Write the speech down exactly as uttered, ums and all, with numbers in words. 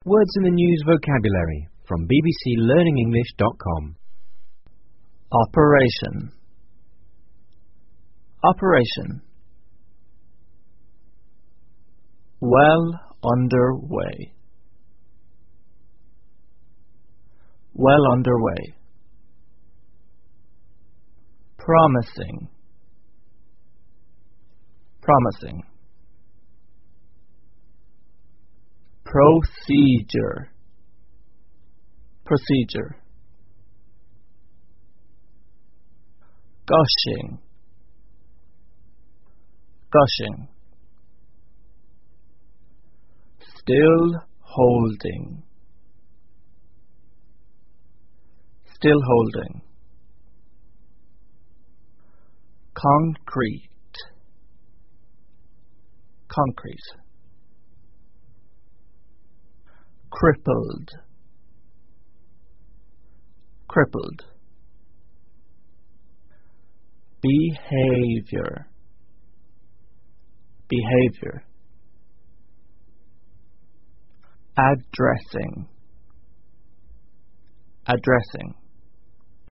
Words in the News vocabulary from b b c learning english dot com. Operation. Operation. Well underway. Well underway. Promising. Promising. Procedure. Procedure. Gushing. Gushing. Still holding. Still holding. Concrete. Concrete. Crippled. Crippled. Behavior. Behavior. Addressing. Addressing.